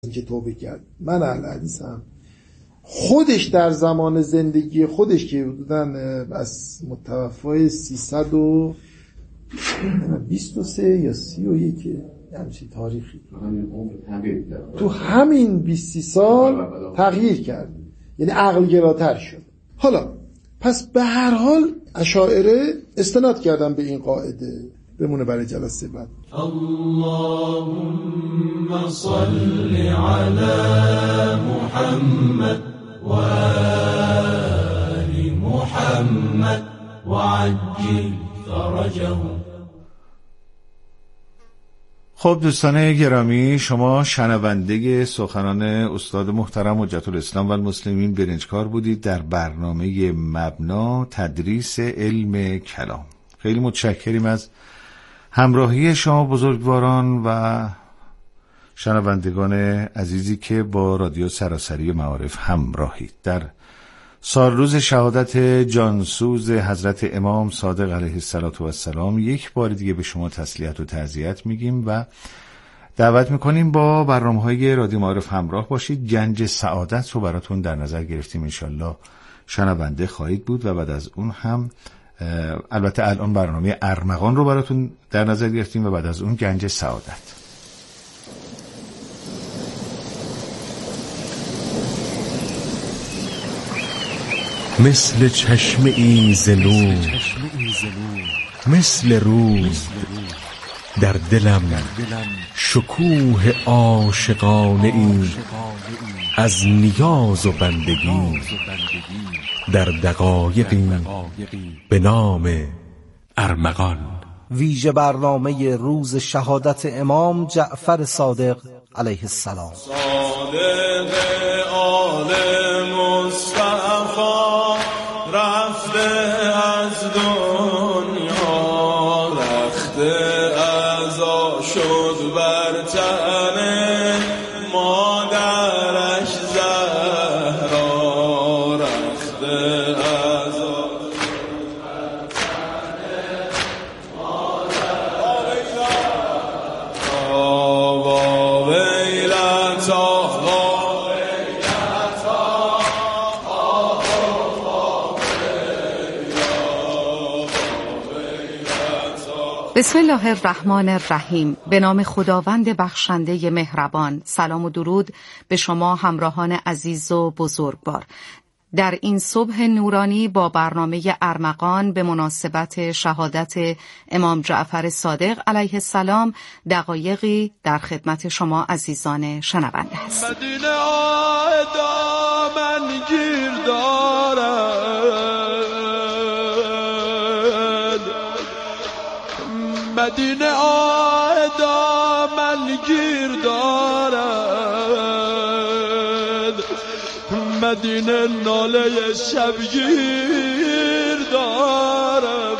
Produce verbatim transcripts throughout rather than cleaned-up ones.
که توبه کرد. من اهل حدیثم. خودش در زمان زندگی خودش که حدوداً از متوفای سیصد و بیست و سه یا سی و یک همچین تاریخی تو همین بیست سال تغییر کرد، یعنی عقل گراتر شد. حالا پس به هر حال اشاعره استناد کردن به این قاعده، بمونه برای جلسه بعد. اللهم صل علی محمد و آل محمد و عجل فرجهم. خب دوستان گرامی، شما شنونده سخنان استاد محترم حجت الاسلام و المسلمین برنجکار بودید در برنامه مبنا تدریس علم کلام. خیلی متشکریم از همراهی شما بزرگواران و شنوندگان عزیزی که با رادیو سراسری معارف همراهید. در سال روز شهادت جانسوز حضرت امام صادق علیه السلام یک بار دیگه به شما تسلیت و تعزیت میگیم و دعوت میکنیم با برنامه‌های رادیو معارف همراه باشید. گنج سعادت رو براتون در نظر گرفتیم، انشالله شنونده خواهید بود و بعد از اون هم البته الان برنامه ارمغان رو براتون در نظر گرفتیم و بعد از اون گنج سعادت. مثل چشم ای ز نور، مثل روز در دلم شکوه عاشقانه ای از نیاز و بندگی در دقایقی به نام ارمغان. ویژه برنامه روز شهادت امام جعفر صادق علیه السلام. صادق آل مصطفی رفته از دنیا، رخته ازا شد بر تن مادرش زهرا، رخته ازا شد بر تن مادرش زهرا. ویلتا بسم الله الرحمن الرحیم. به نام خداوند بخشنده مهربان. سلام و درود به شما همراهان عزیز و بزرگوار. در این صبح نورانی با برنامه ارمغان به مناسبت شهادت امام جعفر صادق علیه السلام دقایقی در خدمت شما عزیزان شنونده هستیم. مدینه آیدا من گیر دارد، مدینه آیدا من گیر دارد، مدینه ناله شبگیر دارد.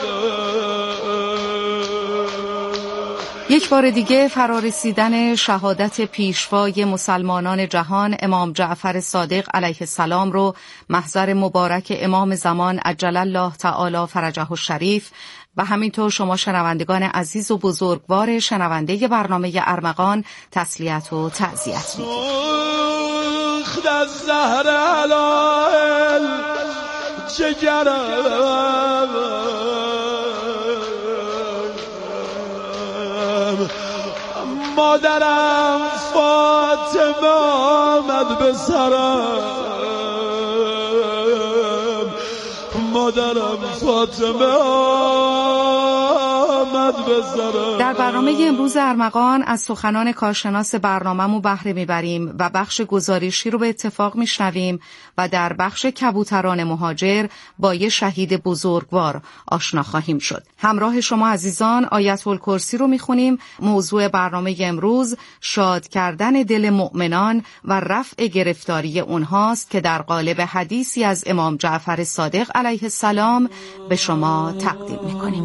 یک بار دیگه فرارسیدن شهادت پیشوای مسلمانان جهان امام جعفر صادق علیه السلام رو محضر مبارک امام زمان عجل الله تعالی فرجه الشریف و همینطور شما شنوندگان عزیز و بزرگوار شنونده برنامه ارمغان تسلیت و تعزیت میگیم. سوخت از زهر علائل جگرم، مادرم فاطمه آمد به سرم، مادرم فاطمه آمد به سرم. در برنامه امروز ارمغان از سخنان کارشناس برنامه‌مون بهره میبریم و بخش گزارشی رو به اتفاق میشنویم و در بخش کبوتران مهاجر با یه شهید بزرگوار آشنا خواهیم شد. همراه شما عزیزان آیت الکرسی رو میخونیم. موضوع برنامه امروز شاد کردن دل مؤمنان و رفع گرفتاری اونهاست که در قالب حدیثی از امام جعفر صادق علیه السلام به شما تقدیم میکنیم.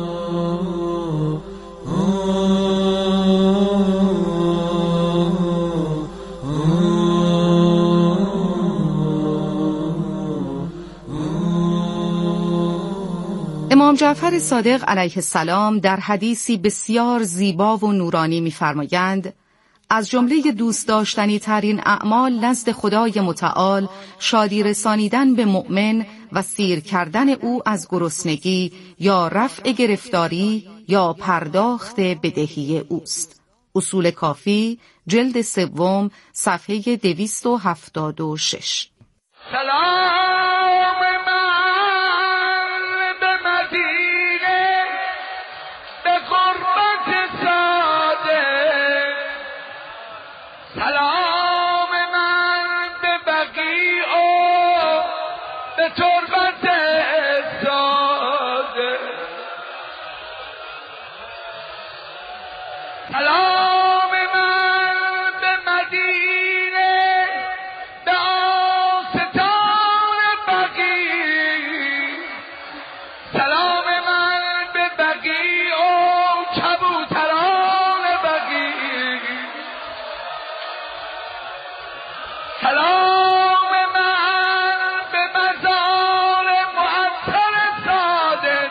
امام جعفر صادق علیه السلام در حدیثی بسیار زیبا و نورانی می‌فرمایند: از جمله دوست داشتنی ترین اعمال نزد خدای متعال شادی رسانیدن به مؤمن و سیر کردن او از گرسنگی یا رفع گرفتاری یا پرداخت بدهی اوست. اصول کافی جلد سوم صفحه دویست و هفتاد و شش. سلام من به مدینه به غربت صادق، سلام من به بقیع و به تربت صادق، سلام من به مدینه به آستان بقیع، سلام من به بقیع و کبوتران بقیع، سلام من به مزار معطر صادق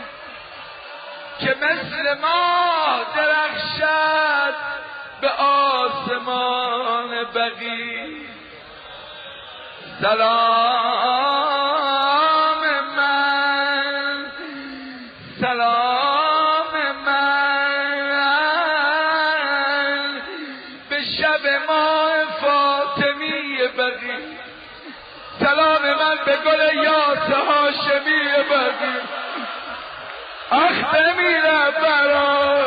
که مثل ما درخشد به آسمان بقیع، سلام من، سلام من به شب ماه فاطمی بقیع، سلام من به گل یاس هاشمی بقیع، اخته میره برا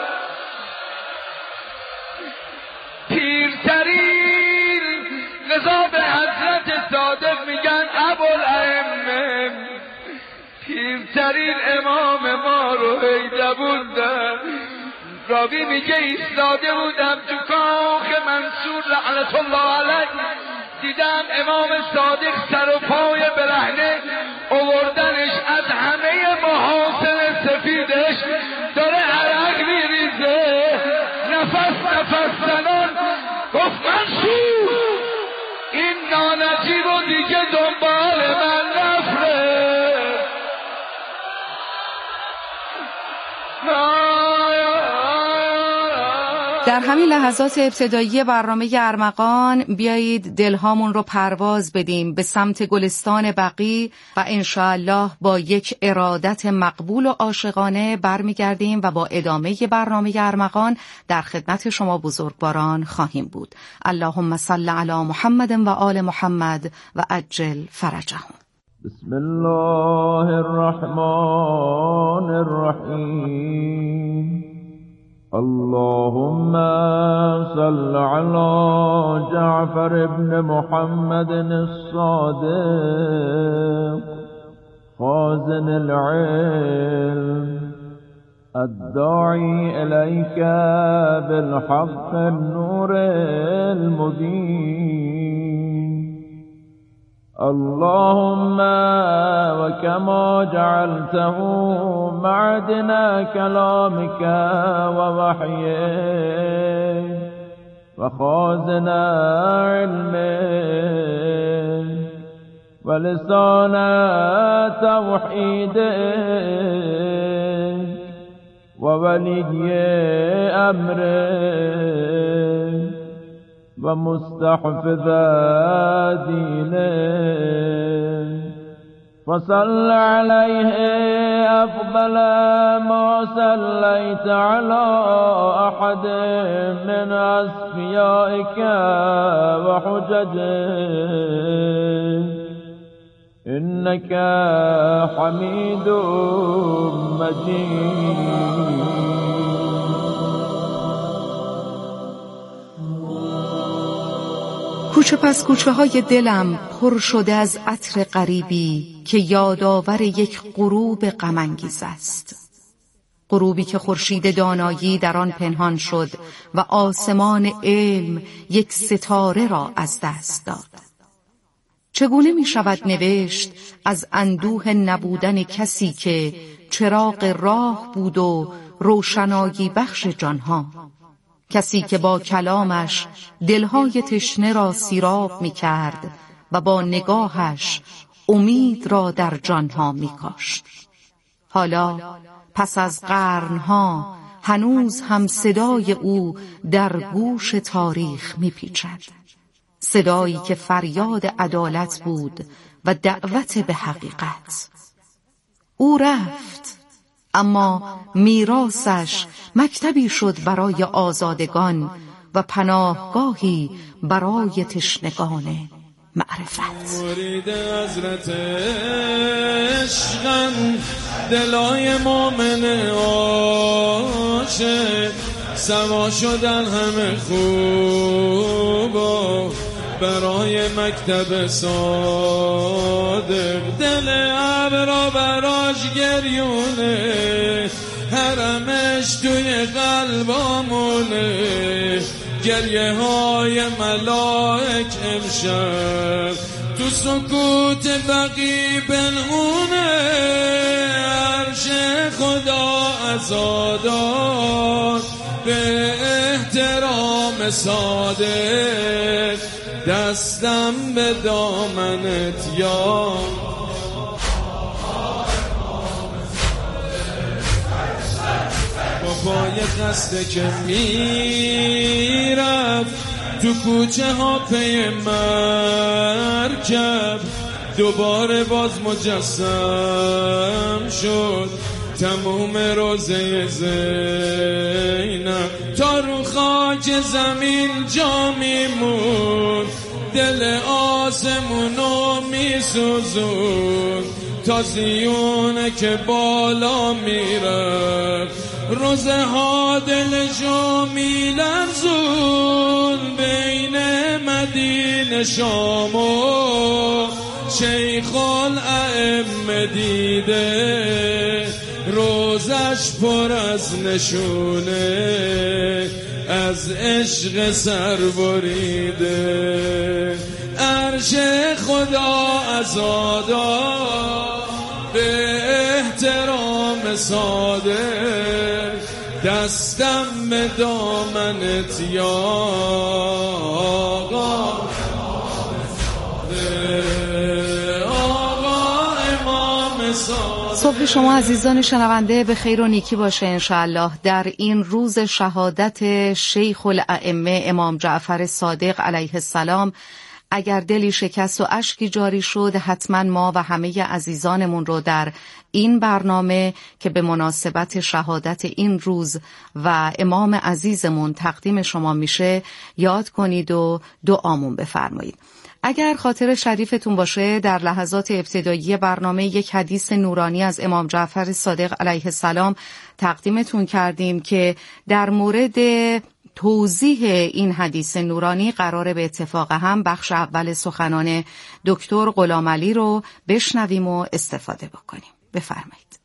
پیرترین نزا به حضرت صادق میگن ابوالائمه، پیرترین امام ما رو هیده بودن. راوی میگه ایستاده بودم تو کاخ منصور لعنت الله علیه، دیدم امام صادق سر و پای برهنه آوردنش، از همه محاسن سفیدش داره عرق میریزه، نفس نفس زنان. گفت منصور این نانجیب و دیگه دنبال من نفره. در همین لحظات ابتدایی برنامه ارمغان بیایید دلهامون رو پرواز بدیم به سمت گلستان بقیع و انشاءالله با یک ارادت مقبول و عاشقانه برمیگردیم و با ادامه برنامه ارمغان در خدمت شما بزرگواران خواهیم بود. اللهم صل علی محمد و آل محمد و عجل فرجهم. بسم الله الرحمن الرحیم. اللهم صل على جعفر ابن محمد الصادق خازن العلم الداعي إليك بالحق النور المبين. اللهم وكما جعلته معدن كلامك ووحيك وخازن علمك ولسان توحيدك وولي أمرك ومستحفظ دينه وصل عليه أفضل ما صليت على أحد من أصفيائك وحججك إنك حميد مجيد. کوچه پس کوچه های دلم پر شده از عطر غریبی که یادآور یک غروب غم انگیز است، غروبی که خورشید دانایی در آن پنهان شد و آسمان علم یک ستاره را از دست داد. چگونه می شود نوشت از اندوه نبودن کسی که چراغ راه بود و روشنایی بخش جانها، کسی که با کلامش دلهای تشنه را سیراب می کرد و با نگاهش امید را در جانها می کاشت. حالا پس از قرنها هنوز هم صدای او در گوش تاریخ میپیچد، صدایی که فریاد عدالت بود و دعوت به حقیقت. او رفت، اما میراثش مکتبی شد برای آزادگان و پناهگاهی برای تشنگان معرفت. مرید حضرت عشقن، دلای مومن عاشق، سما شدن همه خوب و برای مکتب صادق. دل ابرا براش گریونه، حرمش توی قلبامونه. گریه های ملائک امشب تو سکوت بقی پنهونه. عرش خدا عزادار به احترام صادق، دستم به دامنت یا پای خسته که میرفت تو کوچه ها پی مرکب، دوباره باز مجسم شد تموم روزه زینب. تا رو خاک زمین جا میمون، دل آسمونو میسوزون. تا زیونه که بالا میرفت، روزه ها دلشو میلرزون. بین مدینه شام و شیخ الائمه دیده، روزش پر از نشونه از عشق سر بریده. عرش خدا عزادار به احترام صادق، دستم به دامنت یا آقا. آقا امام صادق. صبح شما عزیزان شنونده به خیر و نیکی باشه انشاءالله. در این روز شهادت شیخ الائمه امام جعفر صادق علیه السلام، اگر دلی شکست و اشکی جاری شد، حتما ما و همه عزیزانمون رو در این برنامه که به مناسبت شهادت این روز و امام عزیزمون تقدیم شما میشه یاد کنید و دعامون بفرمایید. اگر خاطر شریفتون باشه، در لحظات ابتدایی برنامه یک حدیث نورانی از امام جعفر صادق علیه السلام تقدیمتون کردیم که در مورد توضیح این حدیث نورانی قراره به اتفاق هم بخش اول سخنان دکتر غلامعلی رو بشنویم و استفاده بکنیم. بفرمایید.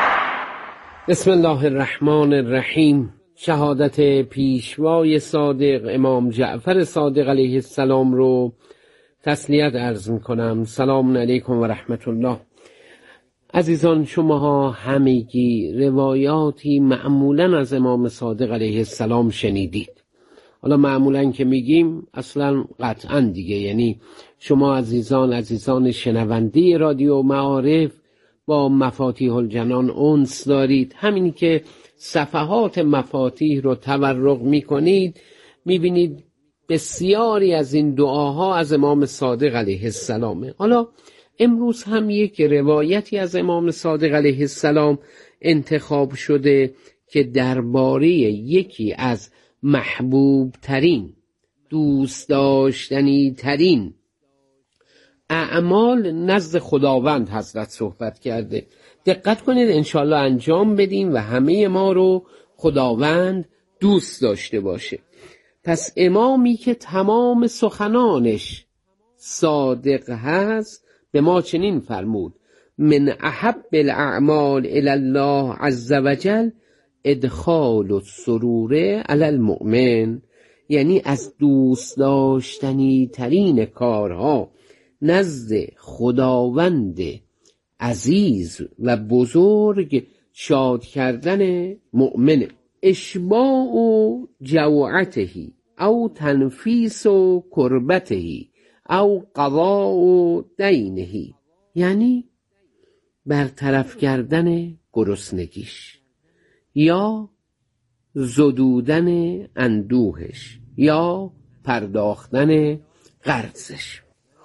بسم الله الرحمن الرحیم. شهادت پیشوای صادق امام جعفر صادق علیه السلام رو تسلیت عرض میکنم. سلام علیکم و رحمت الله. عزیزان، شماها همگی روایاتی معمولا از امام صادق علیه السلام شنیدید. حالا معمولا که میگیم اصلا قطعا دیگه، یعنی شما عزیزان عزیزان شنونده رادیو معارف با مفاتیح الجنان انس دارید. همینی که صفحات مفاتیح رو تورق میکنید میبینید بسیاری از این دعاها از امام صادق علیه السلامه. حالا امروز هم یک روایتی از امام صادق علیه السلام انتخاب شده که درباره یکی از محبوب ترین، دوست داشتنی ترین اعمال نزد خداوند حضرت صحبت کرده. دقت کنید، انشالله انجام بدیم و همه ما رو خداوند دوست داشته باشه. پس امامی که تمام سخنانش صادق هست به ما چنین فرمود: من احب الاعمال الی الله عز وجل ادخال السرور علی المؤمن. یعنی از دوست داشتنی ترین کارها نزد خداوند عزیز و بزرگ شاد کردن مؤمنه. اشباع جوعتهی او تنفیس کربتهی او قضاء دینهی، یعنی برطرف کردن گرسنگیش یا زدودن اندوهش یا پرداختن قرضش.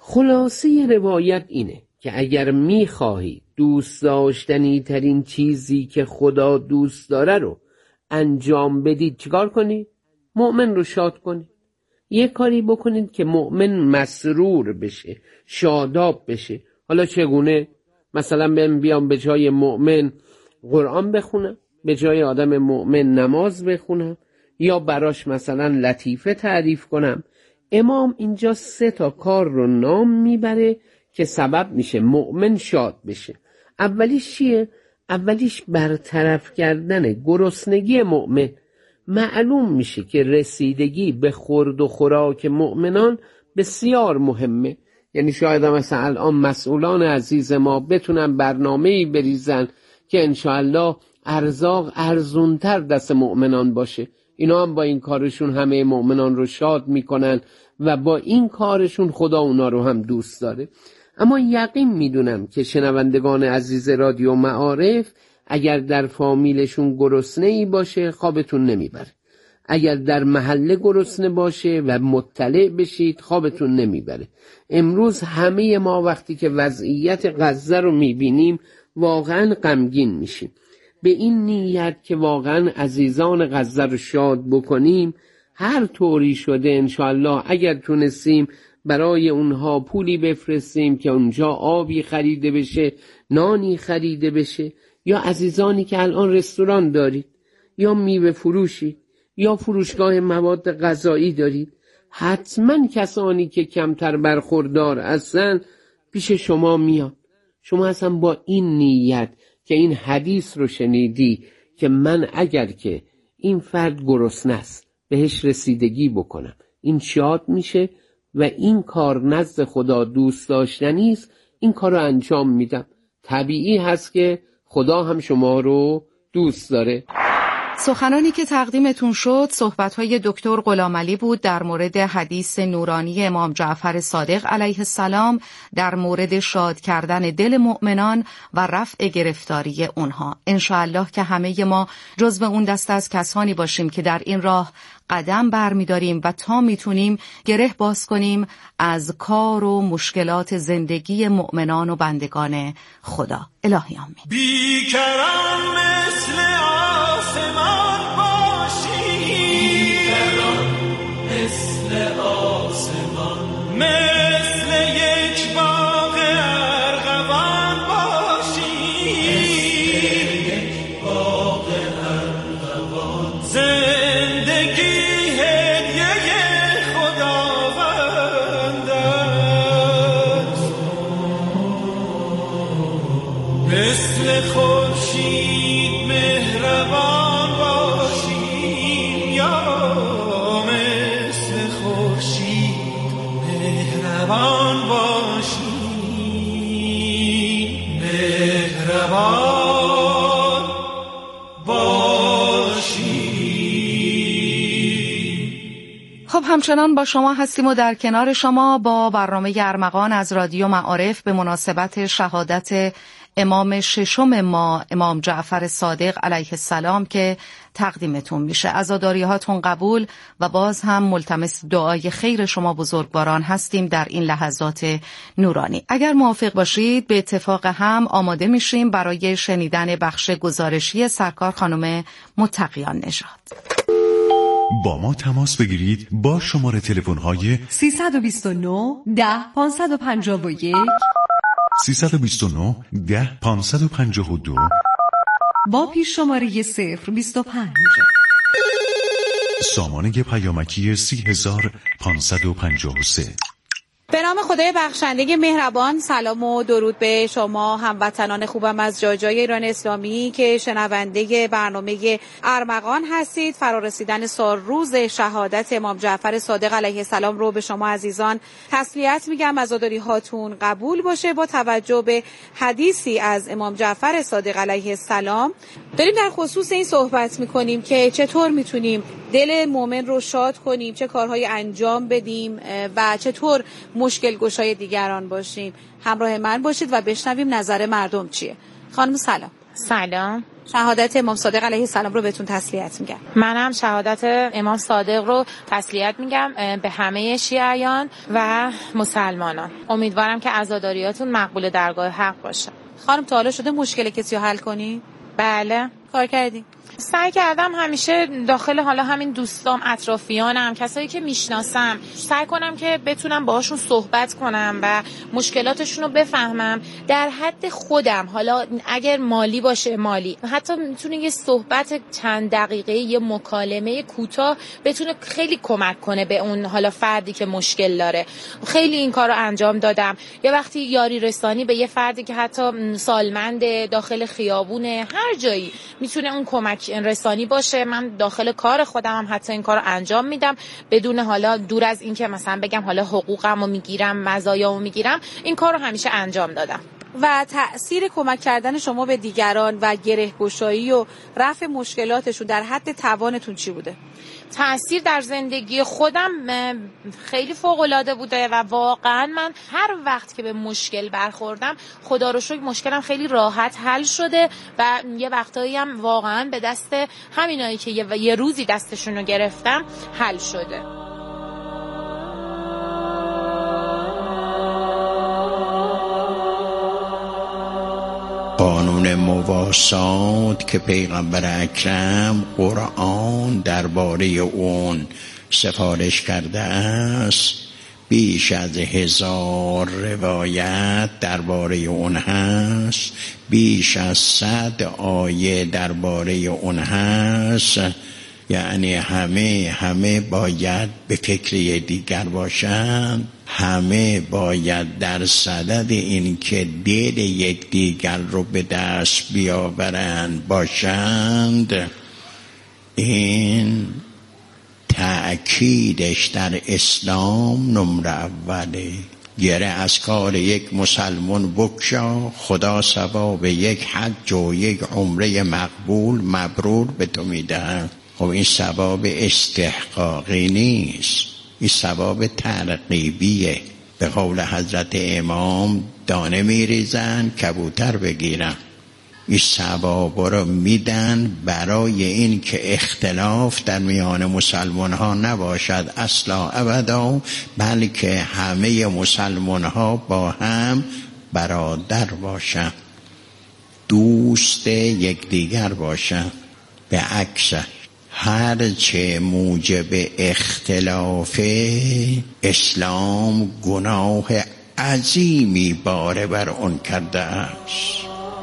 خلاصه روایت اینه که اگر میخواهی دوست داشتنی ترین چیزی که خدا دوست داره رو انجام بدید چیکار کنید؟ مؤمن رو شاد کنید. یه کاری بکنید که مؤمن مسرور بشه، شاداب بشه. حالا چگونه؟ مثلا بیام به جای مؤمن قرآن بخونم، به جای آدم مؤمن نماز بخونم، یا براش مثلا لطیفه تعریف کنم. امام اینجا سه تا کار رو نام میبره که سبب میشه مؤمن شاد بشه. اولیش چیه؟ اولیش برطرف کردن گرسنگی مؤمن. معلوم میشه که رسیدگی به خورد و خوراک مؤمنان بسیار مهمه. یعنی شاید مثلا الان مسئولان عزیز ما بتونن برنامه‌ای بریزن که انشاءالله ارزاق ارزونتر دست مؤمنان باشه. اینا هم با این کارشون همه مؤمنان رو شاد میکنن و با این کارشون خدا اونا رو هم دوست داره. اما یقین میدونم که شنوندگان عزیز رادیو معارف اگر در فامیلشون گرسنه‌ای باشه خوابتون نمیبره. اگر در محله گرسنه باشه و مطلع بشید خوابتون نمیبره. امروز همه ما وقتی که وضعیت غزه رو میبینیم واقعا غمگین میشیم. به این نیت که واقعا عزیزان غزه رو شاد بکنیم، هر طوری شده انشاءالله اگر تونستیم برای اونها پولی بفرستیم که اونجا آبی خریده بشه، نانی خریده بشه، یا عزیزانی که الان رستوران دارید یا میوه فروشی یا فروشگاه مواد غذایی دارید، حتما کسانی که کمتر برخوردار هستن پیش شما میان. شما اصلا با این نیت که این حدیث رو شنیدی که من اگر که این فرد گرسنه است بهش رسیدگی بکنم، این شاد میشه و این کار نزد خدا دوست داشتنی است، این کار رو انجام میدم. طبیعی هست که خدا هم شما رو دوست داره. سخنانی که تقدیمتون شد صحبت‌های دکتر غلامعلی بود در مورد حدیث نورانی امام جعفر صادق علیه السلام در مورد شاد کردن دل مؤمنان و رفع گرفتاری اونها. انشاءالله که همه ما جزو اون دسته از کسانی باشیم که در این راه قدم برمی‌داریم و تا میتونیم گره باز کنیم از کار و مشکلات زندگی مؤمنان و بندگان خدا. الهی آمین. بیکران مثل آسمان باشی، بیکران مثل آسمان، مثل یک باغ ارغوان باشی، مثل یک باغ ارغوان. زندگی مثل خورشید مهربان باشی، یا مثل خورشید مهربان باشی، مهربان باشی. خب همچنان با شما هستیم و در کنار شما با برنامه ارمغان از رادیو معارف به مناسبت شهادت امام ششم ما امام جعفر صادق علیه السلام که تقدیمتون میشه. عزاداری هاتون قبول و باز هم ملتمس دعای خیر شما بزرگواران هستیم در این لحظات نورانی. اگر موافق باشید به اتفاق هم آماده میشیم برای شنیدن بخش گزارشی سرکار خانم متقیان نژاد. با ما تماس بگیرید با شماره تلفن های سیصد و بیست و نه ده پانصد و پنجاه و یک سیصد و بیست و نه ده پانصد و پنجاه و دو با پیش شماره صفر بیست و پنج. سامانه پیامکی سی هزار پانصد و پنجاه و سه. به نام خدای بخشنده مهربان، سلام و درود به شما هموطنان خوبم از جای جای ایران اسلامی که شنونده برنامه ارمغان هستید. فرارسیدن سال روز شهادت امام جعفر صادق علیه السلام رو به شما عزیزان تسلیت میگم. عزاداری هاتون قبول باشه. با توجه به حدیثی از امام جعفر صادق علیه السلام داریم در خصوص این صحبت میکنیم که چطور میتونیم دل مؤمن رو شاد کنیم، چه کارهایی انجام بدیم و چطور مشکل گشای دیگران باشیم. همراه من باشید و بشنویم نظر مردم چیه. خانم سلام. سلام. شهادت امام صادق علیه السلام رو بهتون تسلیت میگم. منم شهادت امام صادق رو تسلیت میگم به همه شیعیان و مسلمانان. امیدوارم که عزاداریاتون مقبول درگاه حق باشه. خانم تا حالا شده مشکل کسی رو حل کنی؟ بله. کار کردی؟ سعی کردم همیشه داخل حالا همین دوستام، اطرافیانم، کسایی که میشناسم، سعی کنم که بتونم باهاشون صحبت کنم و مشکلاتشون رو بفهمم در حد خودم. حالا اگر مالی باشه مالی، حتی میتونه یه صحبت چند دقیقه، یه مکالمه کوتاه بتونه خیلی کمک کنه به اون حالا فردی که مشکل داره. خیلی این کارو انجام دادم. یه وقتی یاری رسانی به یه فردی که حتی سالمند، داخل خیابونه، هر جایی میتونه اون کمک رسانی باشه. من داخل کار خودم هم حتی این کارو انجام میدم، بدون حالا دور از این که مثلا بگم حالا حقوقمو میگیرم، مزایامو میگیرم، این کارو همیشه انجام دادم. و تأثیر کمک کردن شما به دیگران و گره‌گشایی و رفع مشکلاتشون در حد توانتون چی بوده؟ تأثیر در زندگی خودم خیلی فوق‌العاده بوده و واقعا من هر وقت که به مشکل برخوردم، خدا رو شکر مشکلم خیلی راحت حل شده و یه وقتایی هم واقعا به دست همینایی که یه, یه روزی دستشون رو گرفتم حل شده. قانون مواسات که پیغمبر اکرم قرآن درباره اون سفارش کرده است، بیش از هزار روایت درباره اون هست، بیش از صد آیه درباره اون هست. یعنی همه همه باید به فکر دیگر باشند، همه باید در صدد این که دل یک دیگر رو به دست بیاورند باشند. این تأکیدش در اسلام نمره اوله. گره از کار یک مسلمان بکشا، خدا ثواب یک حج و یک عمره مقبول مبرور به تو میدهد. خب این ثواب استحقاقی نیست، این ثواب ترغیبیه. به قول حضرت امام دانه میریزن کبوتر بگیرن. این ثواب رو میدن برای این که اختلاف در میان مسلمان ها نباشد اصلا ابدا، بلکه همه مسلمان ها با هم برادر باشن، دوست یکدیگر باشن. به عکس هر چه موجب اختلاف، اسلام گناه عظیمی باره بر آن کرده است.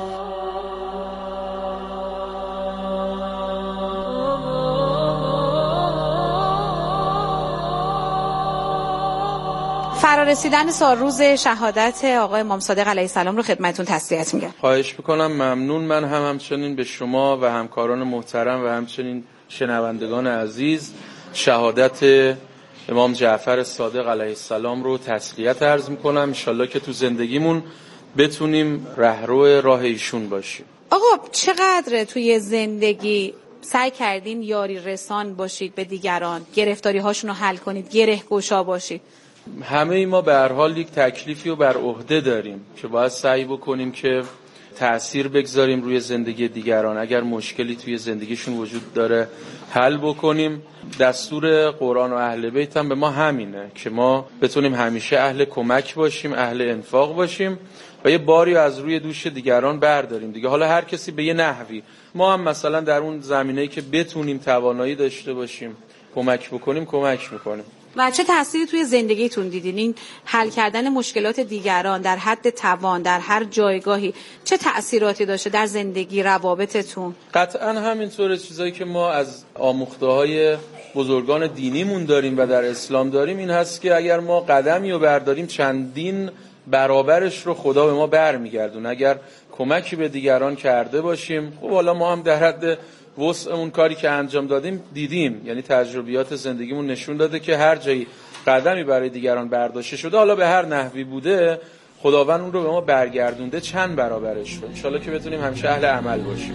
فرارسیدن سال روز شهادت آقای امام صادق علیه السلام رو خدمتتون تسلیت میگم. خواهش میکنم. ممنون. من هم همچنین به شما و همکاران محترم و همچنین شنوندگان عزیز شهادت امام جعفر صادق علیه السلام رو تسلیت عرض میکنم. انشالله که تو زندگیمون بتونیم رهرو راه ایشون باشیم. آقا چقدر توی زندگی سعی کردین یاری رسان باشید به دیگران، گرفتاری هاشون رو حل کنید، گره گشا باشید؟ همه ای ما به هر حال یک تکلیفی رو بر عهده داریم که باید سعی بکنیم که تأثیر بگذاریم روی زندگی دیگران. اگر مشکلی توی زندگیشون وجود داره حل بکنیم. دستور قرآن و اهل بیت هم به ما همینه که ما بتونیم همیشه اهل کمک باشیم، اهل انفاق باشیم و یه باری از روی دوش دیگران برداریم دیگه. حالا هر کسی به یه نحوی، ما هم مثلا در اون زمینه‌ای که بتونیم توانایی داشته باشیم کمک بکنیم کمک میکنیم. و چه تأثیری توی زندگیتون دیدین این حل کردن مشکلات دیگران در حد توان در هر جایگاهی چه تأثیراتی داشته در زندگی روابطتون؟ قطعا همینطوره. چیزایی که ما از آموخته‌های بزرگان دینیمون داریم و در اسلام داریم این هست که اگر ما قدمی رو برداریم چندین برابرش رو خدا به ما برمیگردونه. اگر کمکی به دیگران کرده باشیم، خب حالا ما هم در حد وسع اون کاری که انجام دادیم دیدیم، یعنی تجربیات زندگیمون نشون داده که هر جایی قدمی برای دیگران برداشته شده، حالا به هر نحوی بوده، خداوند اون رو به ما برگردونده چند برابرش رو. انشالله که بتونیم همیشه اهل عمل باشیم.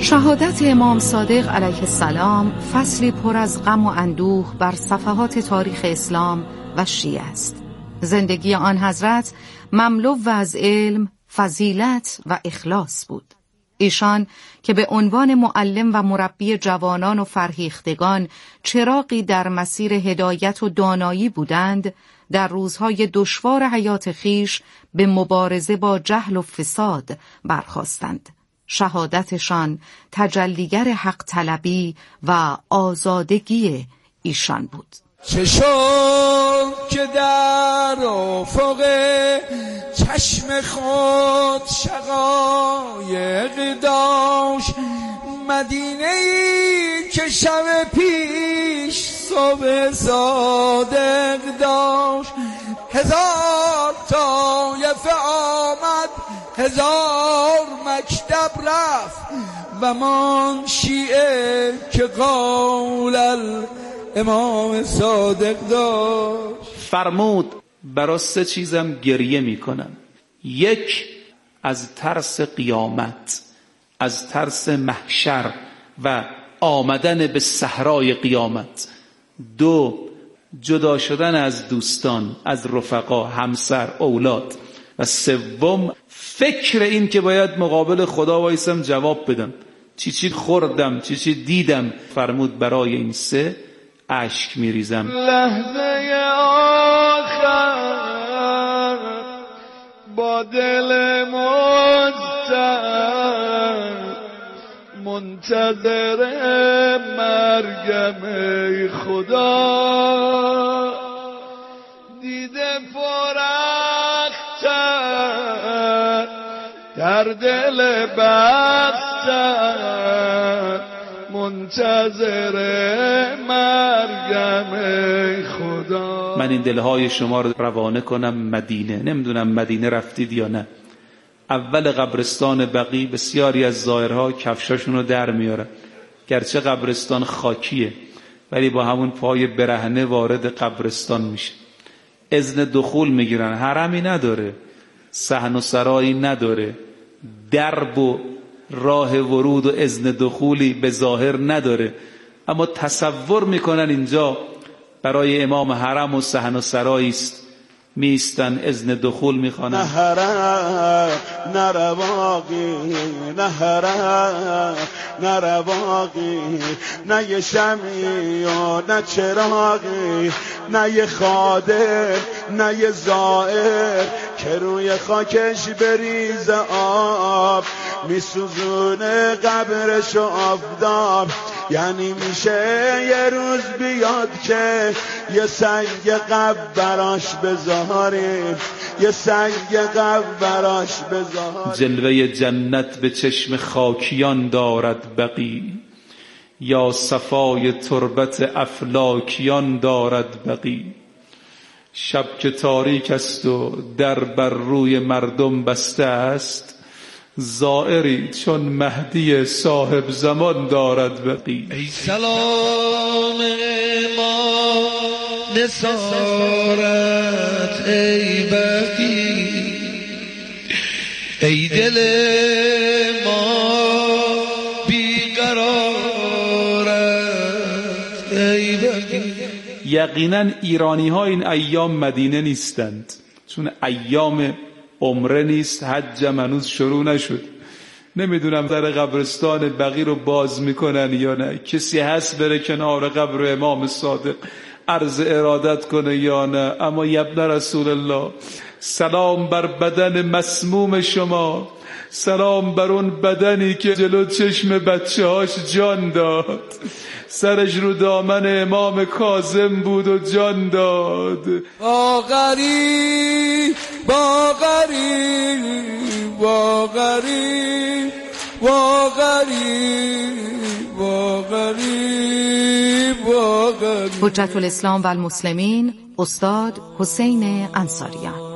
شهادت امام صادق علیه السلام فصلی پر از غم و اندوه بر صفحات تاریخ اسلام و شیعه است. زندگی آن حضرت مملو از علم، فضیلت و اخلاص بود. ایشان که به عنوان معلم و مربی جوانان و فرهیختگان چراغی در مسیر هدایت و دانایی بودند، در روزهای دشوار حیات خیش به مبارزه با جهل و فساد برخاستند. شهادتشان تجلیگر حق طلبی و آزادگی ایشان بود. چه شد که در افق چشم خود شقایق داشت، مدینه ای که شب پیش صبح صادق داشت. هزار طایفه آمد، هزار مکتب رفت، و من شیعه که قول امام صادق داشت. فرمود برای سه چیزم گریه میکنم. یک، از ترس قیامت، از ترس محشر و آمدن به صحرای قیامت. دو، جدا شدن از دوستان، از رفقا، همسر، اولاد. و سوم، فکر این که باید مقابل خدا وایسم جواب بدم، چی چی خوردم، چی چی دیدم. فرمود برای این سه اشک میریزم. لحظه آخر با دل مضطرب منتظر مرگم، ای خدا دیده پرختر در دل بختر منتظر مرگم، ای خدا. من این دلهای شما رو روانه کنم مدینه. نمیدونم مدینه رفتید یا نه. اول قبرستان بقیع بسیاری از زائرها کفشاشون رو در میارن، گرچه قبرستان خاکیه ولی با همون پای برهنه وارد قبرستان میشه. اذن دخول میگیرن. حرمی نداره، صحن و سرایی نداره، درب و راه ورود و اذن دخولی به ظاهر نداره، اما تصور میکنن اینجا برای امام حرم و صحن و سرایی است. میستن اذن دخول میخوانن. نه حرم نه رواقی، نه حرم نه رواقی، نه یه شمعی و نه چراغی، نه یه خادم نه یه زائر که روی خاکش بریز آب، میسوزونه قبرش و آفتاب. یعنی میشه یه روز بیاد که یه سنگ قبر براش بذاریم، یه سنگ قبر براش بذاریم. جلوه جنت به چشم خاکیان دارد بقیع، یا صفای تربت افلاکیان دارد بقیع. شب که تاریک است و در بر روی مردم بسته است، زائری چون مهدی صاحب زمان دارد بقیع. ای سلام ما نصارت ای بقیع، ای دل ما بیقرارت ای بقیع. یقینا ایرانی ها این ایام مدینه نیستند، چون ایام عمره نیست، حج هنوز شروع نشد. نمیدونم در قبرستان بقیع رو باز میکنن یا نه. کسی هست بره کنار قبر امام صادق عرض ارادت کنه یا نه؟ اما یبن رسول الله، سلام بر بدن مسموم شما، سلام بر اون بدنی که جلو چشم بچه هاش جان داد، سرش رو دامن امام کاظم بود و جان داد. باغری باغری باغری باغری باغری باغری. حجت الاسلام و المسلمین استاد حسین انصاریان.